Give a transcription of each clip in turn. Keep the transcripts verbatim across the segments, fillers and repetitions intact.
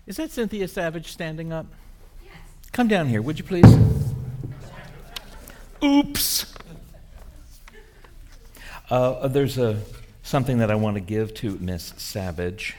Is that Cynthia Savage standing up? Yes. Come down here, would you please? Oops. Uh, there's a something that I want to give to Miss Savage.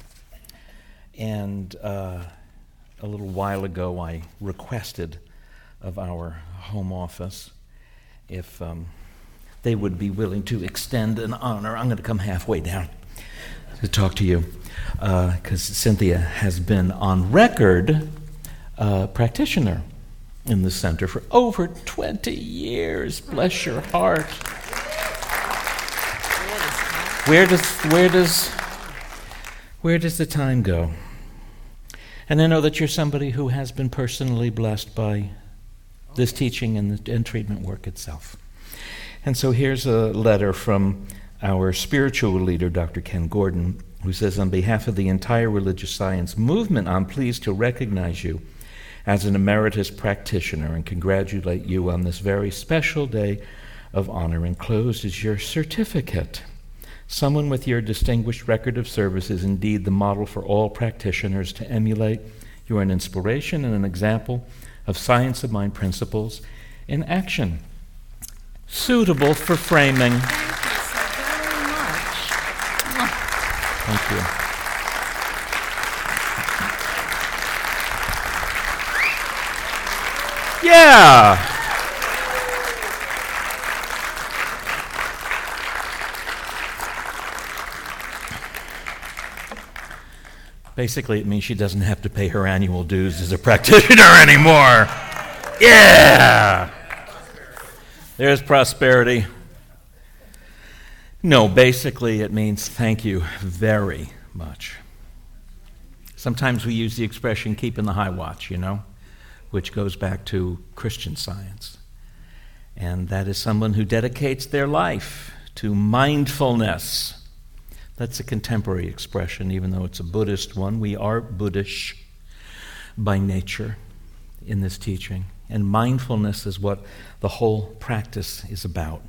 And uh, a little while ago, I requested of our home office if um, they would be willing to extend an honor. I'm going to come halfway down to talk to you, because uh, Cynthia has been on record uh, practitioner in the center for over twenty years. Bless your heart. Where does where does where does the time go? And I know that you're somebody who has been personally blessed by this teaching and, the, and treatment work itself. And so here's a letter from our spiritual leader, Doctor Ken Gordon, who says, on behalf of the entire religious science movement, I'm pleased to recognize you as an emeritus practitioner and congratulate you on this very special day of honor. Enclosed is your certificate. Someone with your distinguished record of service is indeed the model for all practitioners to emulate. You are an inspiration and an example of science of mind principles in action, suitable for framing. Thank you. Yeah. Basically, it means she doesn't have to pay her annual dues as a practitioner anymore. Yeah. There's prosperity. No, basically it means thank you very much. Sometimes we use the expression keeping the high watch, you know, which goes back to Christian Science. And that is someone who dedicates their life to mindfulness. That's a contemporary expression, even though it's a Buddhist one. We are Buddhish by nature in this teaching. And mindfulness is what the whole practice is about.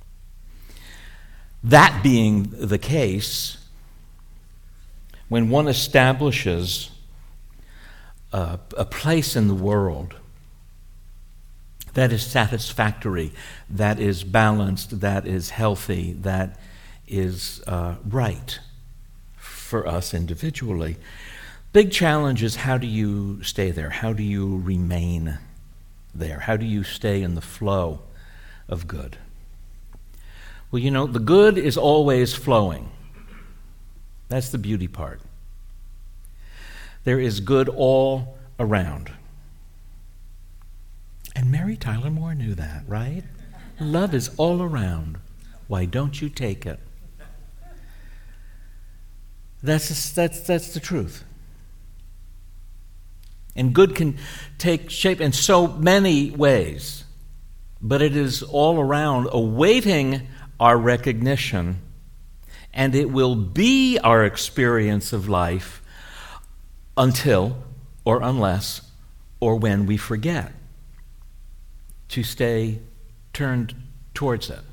That being the case, when one establishes a, a place in the world that is satisfactory, that is balanced, that is healthy, that is uh, right for us individually, big challenge is, how do you stay there? How do you remain there? How do you stay in the flow of good? Well, you know, the good is always flowing. That's the beauty part. There is good all around. And Mary Tyler Moore knew that, right? Love is all around. Why don't you take it? That's, that's, that's the truth. And good can take shape in so many ways, but it is all around, awaiting our recognition, and it will be our experience of life until, or unless, or when we forget to stay turned towards it.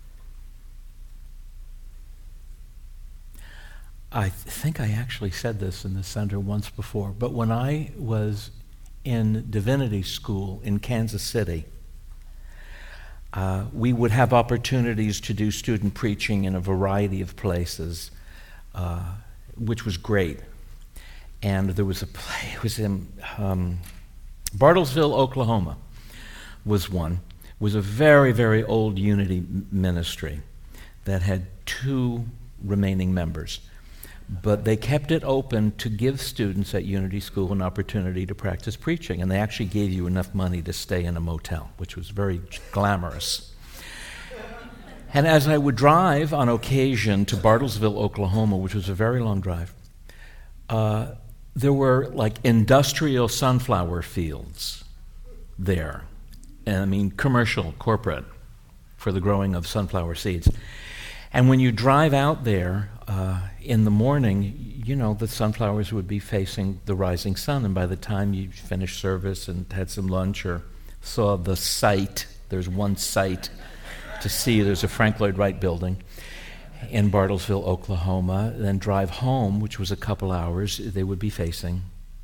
I think I actually said this in the center once before, but when I was in divinity school in Kansas City, uh, we would have opportunities to do student preaching in a variety of places, uh, which was great. And there was a play, it was in um, Bartlesville, Oklahoma, was one. It was a very, very old Unity ministry that had two remaining members. But they kept it open to give students at Unity School an opportunity to practice preaching. And they actually gave you enough money to stay in a motel, which was very glamorous. And as I would drive on occasion to Bartlesville, Oklahoma, which was a very long drive, uh, there were like industrial sunflower fields there. And I mean commercial, corporate, for the growing of sunflower seeds. And when you drive out there uh, in the morning, you know, the sunflowers would be facing the rising sun. And by the time you finished service and had some lunch or saw the site, there's one site to see, there's a Frank Lloyd Wright building in Bartlesville, Oklahoma, then drive home, which was a couple hours, they would be facing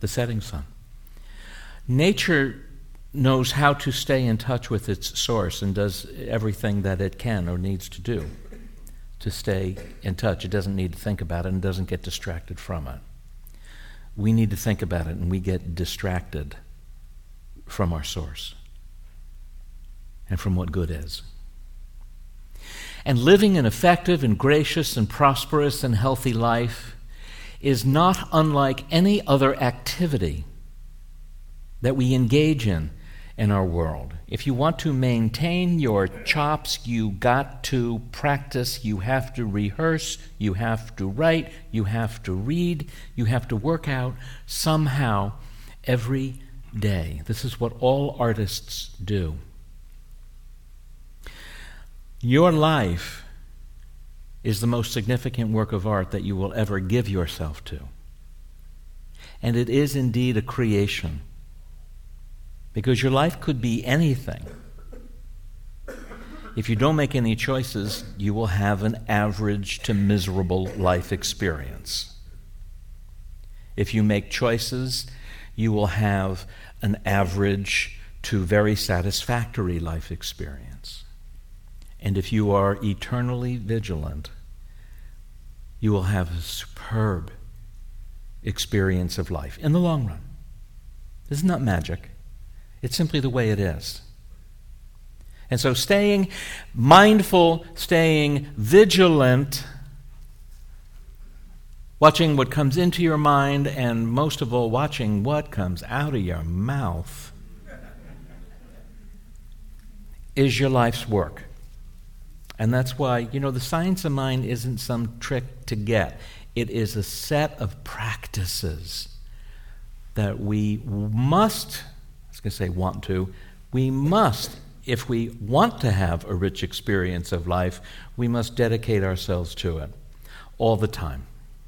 the setting sun. Nature knows how to stay in touch with its source and does everything that it can or needs to do to stay in touch. It doesn't need to think about it and doesn't get distracted from it. We need to think about it, and we get distracted from our source and from what good is. And living an effective and gracious and prosperous and healthy life is not unlike any other activity that we engage in in our world. If you want to maintain your chops, you got to practice, you have to rehearse, you have to write, you have to read, you have to work out somehow every day. This is what all artists do. Your life is the most significant work of art that you will ever give yourself to. And it is indeed a creation, because your life could be anything. If you don't make any choices, you will have an average to miserable life experience. If you make choices, you will have an average to very satisfactory life experience. And if you are eternally vigilant, you will have a superb experience of life in the long run. This is not magic. It's simply the way it is. And so staying mindful, staying vigilant, watching what comes into your mind, and most of all, watching what comes out of your mouth, is your life's work. And that's why, you know, the science of mind isn't some trick to get. It is a set of practices that we must, I was going to say want to, we must, if we want to have a rich experience of life, we must dedicate ourselves to it all the time.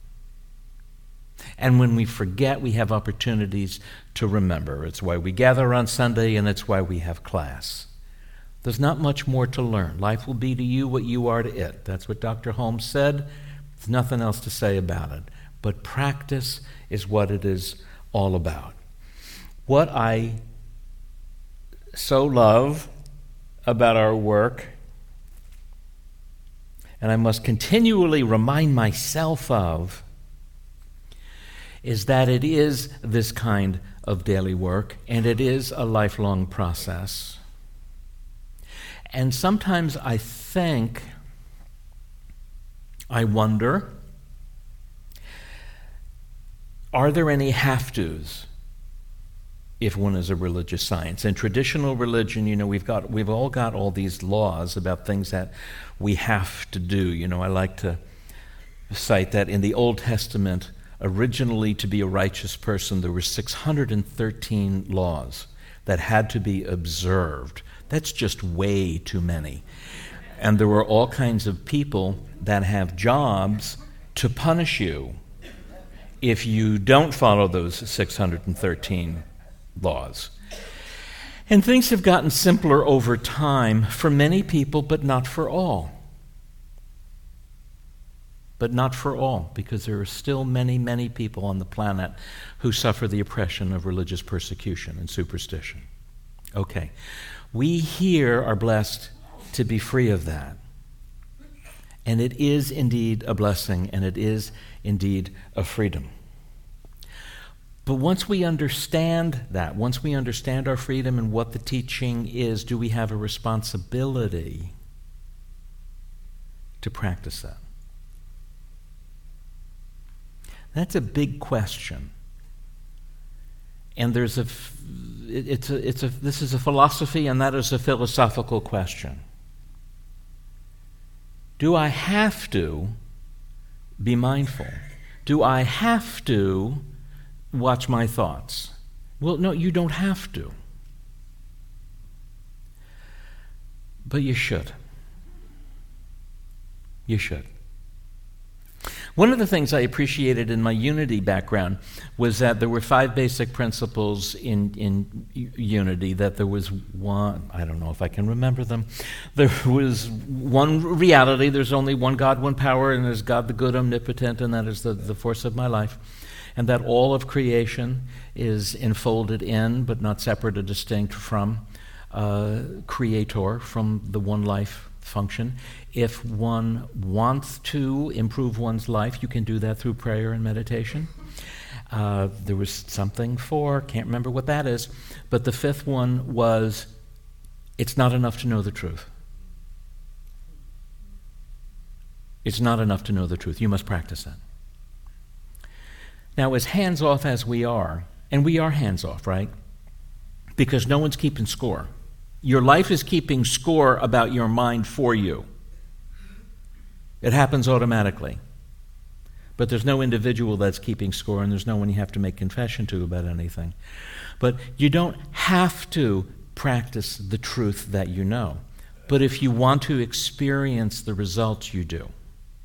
And when we forget, we have opportunities to remember. It's why we gather on Sunday, and it's why we have class. There's not much more to learn. Life will be to you what you are to it. That's what Doctor Holmes said. There's nothing else to say about it. But practice is what it is all about. What I so love about our work, and I must continually remind myself of, is that it is this kind of daily work, and it is a lifelong process. And sometimes I think, I wonder, are there any have-tos if one is a religious science? In traditional religion, you know, we've got we've all got all these laws about things that we have to do. You know, I like to cite that in the Old Testament, originally to be a righteous person, there were six hundred thirteen laws that had to be observed. That's just way too many. And there were all kinds of people that have jobs to punish you if you don't follow those six hundred thirteen laws. And things have gotten simpler over time for many people, but not for all. But not for all, because there are still many, many people on the planet who suffer the oppression of religious persecution and superstition. Okay. We here are blessed to be free of that. And it is indeed a blessing, and it is indeed a freedom. But once we understand that, once we understand our freedom and what the teaching is, do we have a responsibility to practice that? That's a big question. And there's a, it's a, it's a, this is a philosophy, and that is a philosophical question. Do I have to be mindful? Do I have to watch my thoughts? Well, no, you don't have to. But you should. You should. One of the things I appreciated in my unity background was that there were five basic principles in, in unity, that there was one, I don't know if I can remember them, there was one reality, there's only one God, one power, and there's God the good, omnipotent, and that is the, the force of my life. and that all of creation is enfolded in, but not separate or distinct from, uh, Creator, from the one life function. If one wants to improve one's life, you can do that through prayer and meditation. Uh, there was something for, can't remember what that is, but the fifth one was, it's not enough to know the truth. It's not enough to know the truth. You must practice that. Now, as hands-off as we are, and we are hands-off, right? Because no one's keeping score. Your life is keeping score about your mind for you. It happens automatically. But there's no individual that's keeping score, and there's no one you have to make confession to about anything. But you don't have to practice the truth that you know. But if you want to experience the results, you do.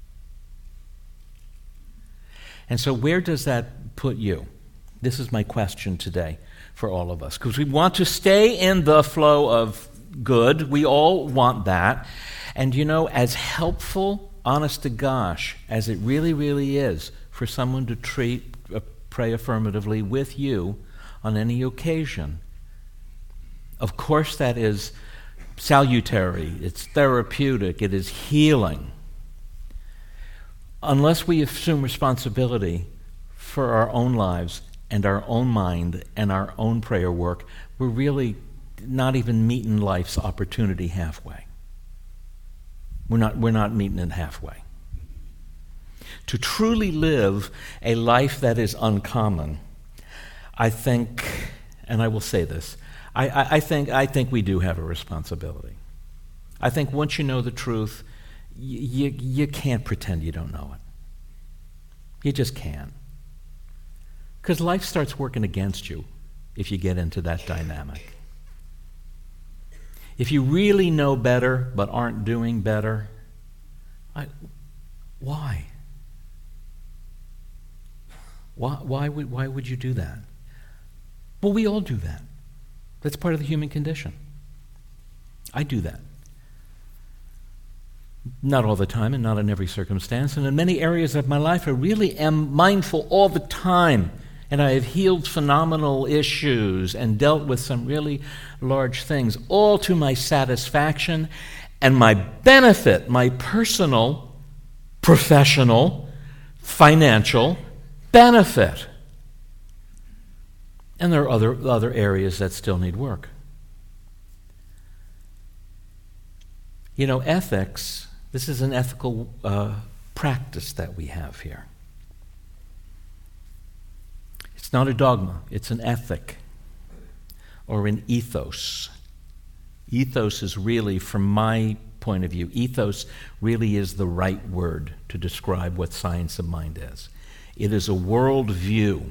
And so where does that put you? This is my question today for all of us. Because we want to stay in the flow of good. We all want that. And you know, as helpful, honest to gosh, as it really, really is for someone to treat, uh, pray affirmatively with you on any occasion, of course that is salutary, it's therapeutic, it is healing. Unless we assume responsibility for our own lives and our own mind and our own prayer work, we're really not even meeting life's opportunity halfway. We're not, we're not meeting it halfway. To truly live a life that is uncommon, I think, and I will say this, I, I, I think I think we do have a responsibility. I think once you know the truth, you, you can't pretend you don't know it. You just can't. Because life starts working against you if you get into that dynamic. If you really know better but aren't doing better, I, why? Why, why, would, why would you do that? Well, we all do that. That's part of the human condition. I do that. Not all the time and not in every circumstance. And in many areas of my life, I really am mindful all the time. And I have healed phenomenal issues and dealt with some really large things, all to my satisfaction and my benefit, my personal, professional, financial benefit. And there are other, other areas that still need work. You know, ethics, this is an ethical uh, practice that we have here. It's not a dogma, it's an ethic or an ethos. Ethos is really, from my point of view, ethos really is the right word to describe what science of mind is. It is a worldview.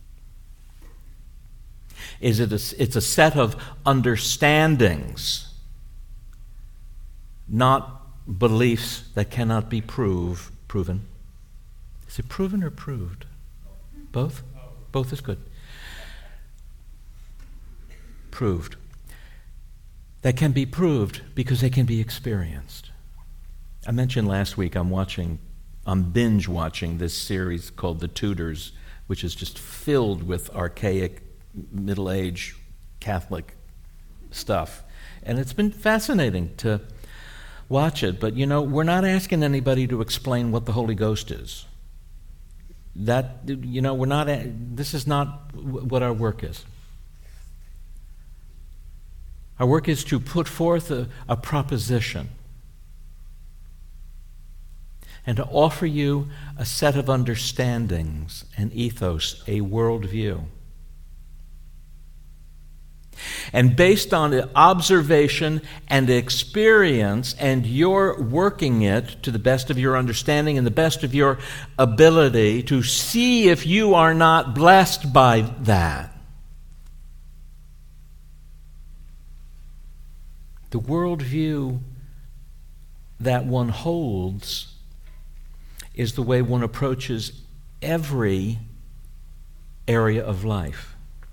Is it a, it's a set of understandings, not beliefs that cannot be prove, proven. Is it proven or proved? Both? Both is good. Proved. That can be proved because they can be experienced. I mentioned last week I'm watching, I'm binge watching this series called The Tudors, which is just filled with archaic, middle-aged Catholic stuff. And it's been fascinating to watch it. But, you know, we're not asking anybody to explain what the Holy Ghost is. That, you know, we're not, this is not what our work is. Our work is to put forth a, a proposition and to offer you a set of understandings, an ethos, a worldview. And based on observation and experience, and your working it to the best of your understanding and the best of your ability to see if you are not blessed by that. The worldview that one holds is the way one approaches every area of life.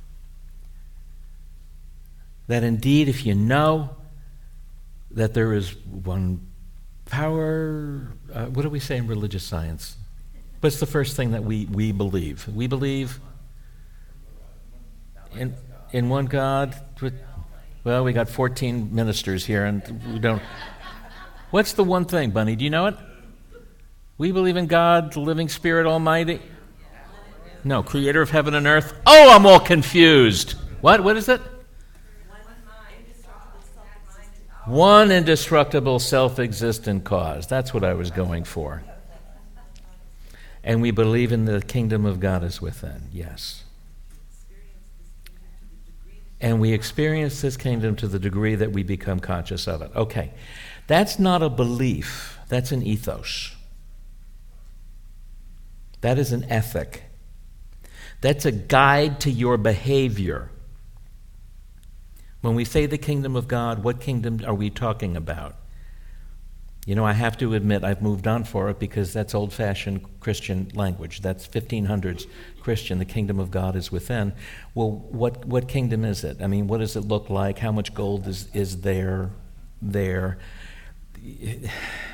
That indeed, if you know that there is one power, uh, what do we say in religious science? What's the first thing that we, we believe? We believe in in one God. Well, we got fourteen ministers here, and we don't. What's the one thing, Bunny? Do you know it? We believe in God, the living Spirit Almighty. No, creator of heaven and earth. Oh, I'm all confused. What? What is it? One indestructible, self-existent cause. That's what I was going for. And we believe in the kingdom of God is within. Yes. And we experience this kingdom to the degree that we become conscious of it. Okay. That's not a belief. That's an ethos. That is an ethic. That's a guide to your behavior. When we say the kingdom of God, what kingdom are we talking about? You know, I have to admit I've moved on for it because that's old-fashioned Christian language. That's fifteen hundreds Christian. The kingdom of God is within. Well, what what kingdom is it? I mean, what does it look like? How much gold is, is there? There. It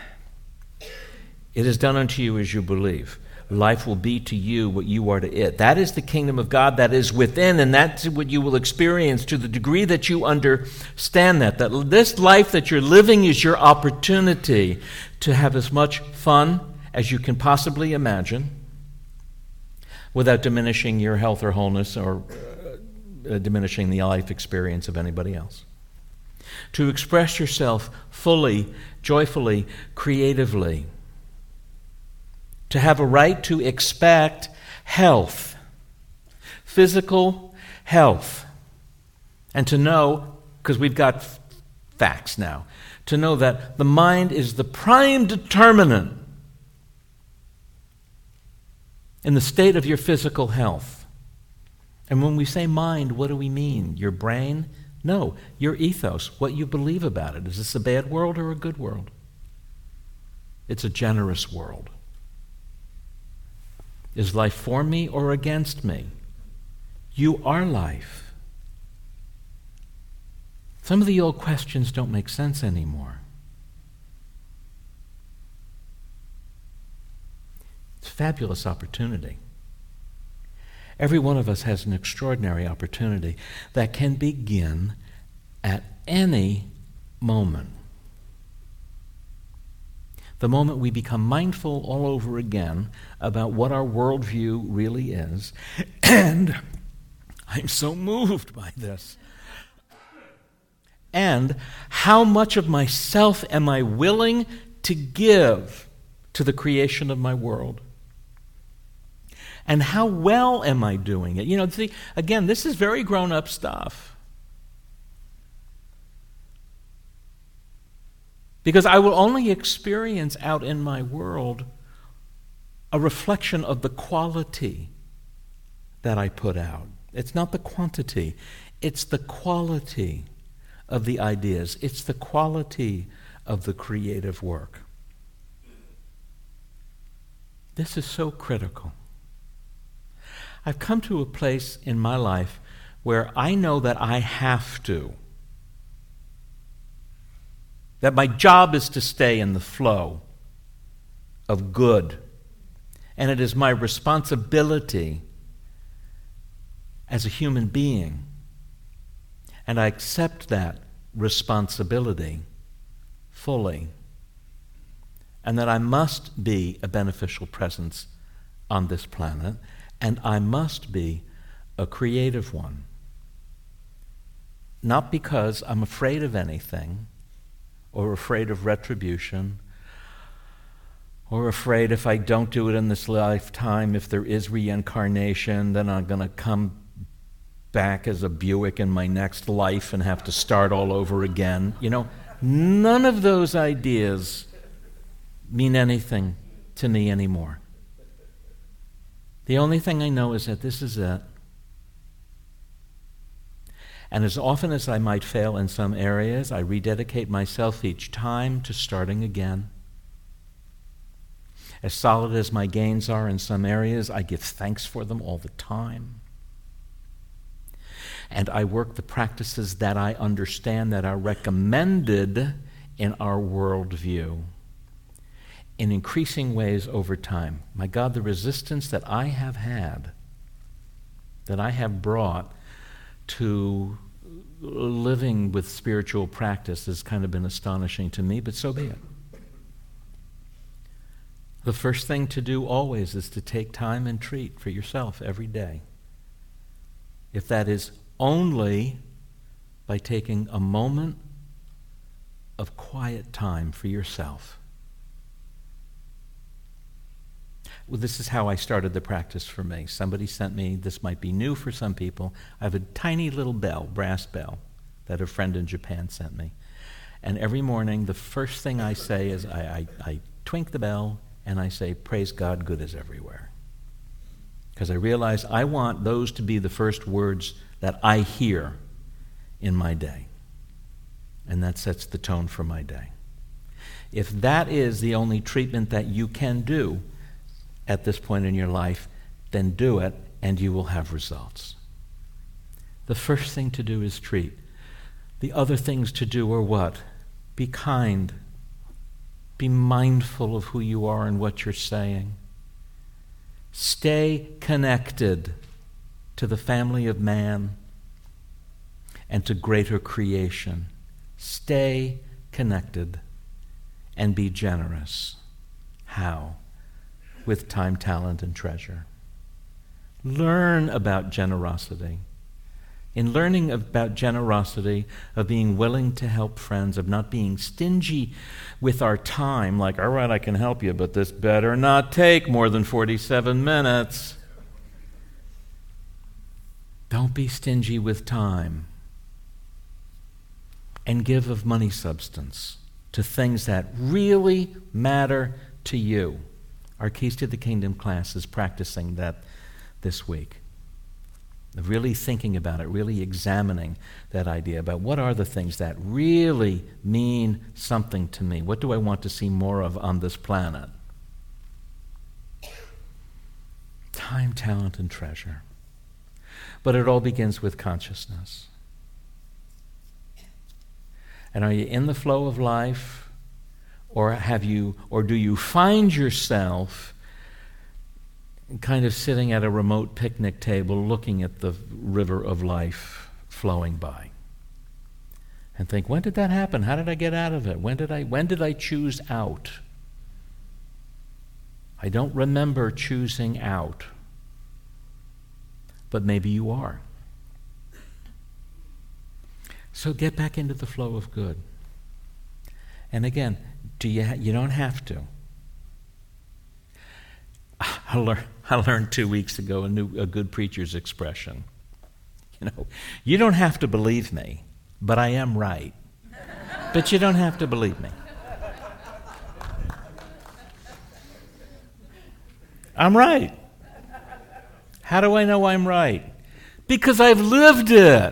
is done unto you as you believe. Life will be to you what you are to it. That is the kingdom of God that is within, and that's what you will experience to the degree that you understand that. That this life that you're living is your opportunity to have as much fun as you can possibly imagine without diminishing your health or wholeness or uh, diminishing the life experience of anybody else. To express yourself fully, joyfully, creatively. To have a right to expect health, physical health, and to know, because we've got f- facts now, to know that the mind is the prime determinant in the state of your physical health. And when we say mind, what do we mean? Your brain? No, your ethos, what you believe about it. Is this a bad world or a good world? It's a generous world. Is life for me or against me? You are life. Some of the old questions don't make sense anymore. It's a fabulous opportunity. Every one of us has an extraordinary opportunity that can begin at any moment. The moment we become mindful all over again about what our worldview really is. And I'm so moved by this. And how much of myself am I willing to give to the creation of my world? And how well am I doing it? You know, see, again, this is very grown-up stuff. Because I will only experience out in my world a reflection of the quality that I put out. It's not the quantity, it's the quality of the ideas. It's the quality of the creative work. This is so critical. I've come to a place in my life where I know that I have to. That my job is to stay in the flow of good. And it is my responsibility as a human being. And I accept that responsibility fully. And that I must be a beneficial presence on this planet. And I must be a creative one. Not because I'm afraid of anything, or afraid of retribution, or afraid if I don't do it in this lifetime, if there is reincarnation, then I'm going to come back as a Buick in my next life and have to start all over again. You know, none of those ideas mean anything to me anymore. The only thing I know is that this is it. And as often as I might fail in some areas, I rededicate myself each time to starting again. As solid as my gains are in some areas, I give thanks for them all the time. And I work the practices that I understand that are recommended in our worldview. in increasing ways over time. My God, the resistance that I have had, that I have brought to living with spiritual practice has kind of been astonishing to me, but so be it. The first thing to do always is to take time and treat for yourself every day. If that is only by taking a moment of quiet time for yourself. Well, this is how I started the practice for me. Somebody sent me, this might be new for some people, I have a tiny little bell, brass bell, that a friend in Japan sent me. And every morning, the first thing I say is I, I, I twink the bell and I say, praise God, good is everywhere. Because I realize I want those to be the first words that I hear in my day. And that sets the tone for my day. If that is the only treatment that you can do at this point in your life, then do it and you will have results. The first thing to do is treat. The other things to do are what? Be kind. Be mindful of who you are and what you're saying. Stay connected to the family of man and to greater creation. Stay connected and be generous. How? With time, talent, and treasure. Learn about generosity. In learning about generosity, of being willing to help friends, of not being stingy with our time, like, all right, I can help you, but this better not take more than forty-seven minutes. Don't be stingy with time. And give of money substance to things that really matter to you. Our Keys to the Kingdom class is practicing that this week. Really thinking about it, really examining that idea about what are the things that really mean something to me. What do I want to see more of on this planet? Time, talent, and treasure. But it all begins with consciousness. And are you in the flow of life, or have you, or do you find yourself kind of sitting at a remote picnic table looking at the river of life flowing by? And think, when did that happen? How did I get out of it? When did I when did I choose out? I don't remember choosing out. But maybe you are. So get back into the flow of good. And again, do you ha- you don't have to. I learned, I learned two weeks ago a new a good preacher's expression. You know, you don't have to believe me, but I am right. But you don't have to believe me. I'm right. How do I know I'm right? Because I've lived it.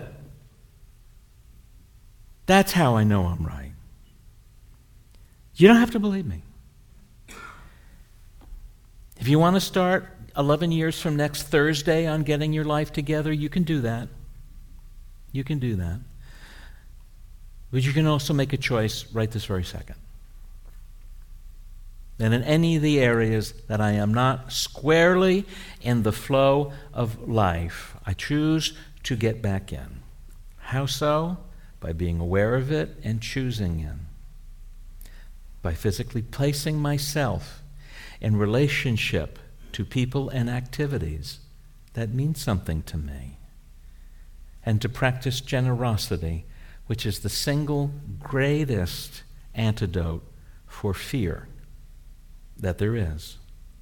That's how I know I'm right. You don't have to believe me. If you want to start eleven years from next Thursday on getting your life together, you can do that. You can do that. But you can also make a choice right this very second. And in any of the areas that I am not squarely in the flow of life, I choose to get back in. How so? By being aware of it and choosing in. By physically placing myself in relationship to people and activities that mean something to me. And to practice generosity, which is the single greatest antidote for fear that there is.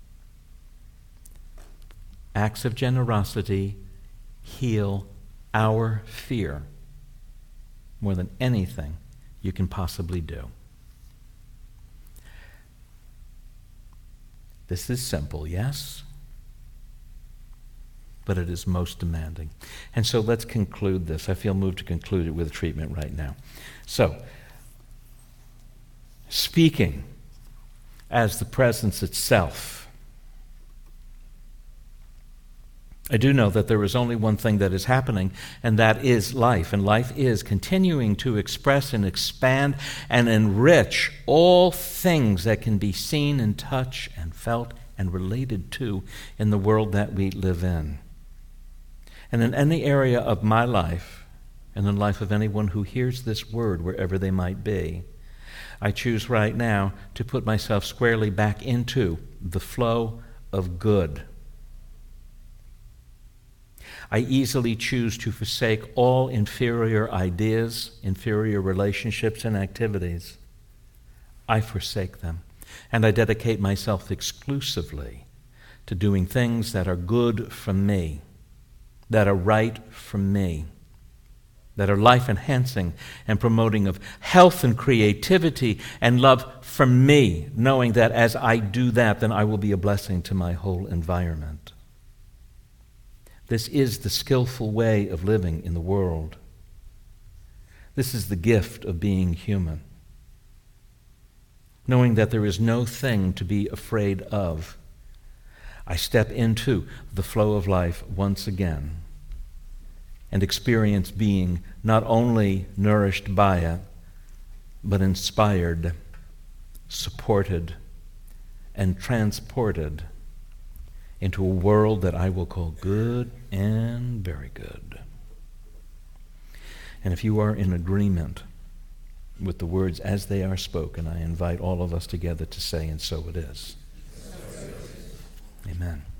Acts of generosity heal our fear more than anything you can possibly do. This is simple, yes? But it is most demanding. And so let's conclude this. I feel moved to conclude it with a treatment right now. So, speaking as the presence itself, I do know that there is only one thing that is happening, and that is life. And life is continuing to express and expand and enrich all things that can be seen and touched and felt and related to in the world that we live in. And in any area of my life, and in the life of anyone who hears this word wherever they might be, I choose right now to put myself squarely back into the flow of good. I easily choose to forsake all inferior ideas, inferior relationships and activities. I forsake them, and I dedicate myself exclusively to doing things that are good for me, that are right for me, that are life-enhancing and promoting of health and creativity and love for me, knowing that as I do that, then I will be a blessing to my whole environment. This is the skillful way of living in the world. This is the gift of being human. Knowing that there is no thing to be afraid of, I step into the flow of life once again and experience being not only nourished by it, but inspired, supported, and transported into a world that I will call good and very good. And if you are in agreement with the words as they are spoken, I invite all of us together to say, and so it is. Amen.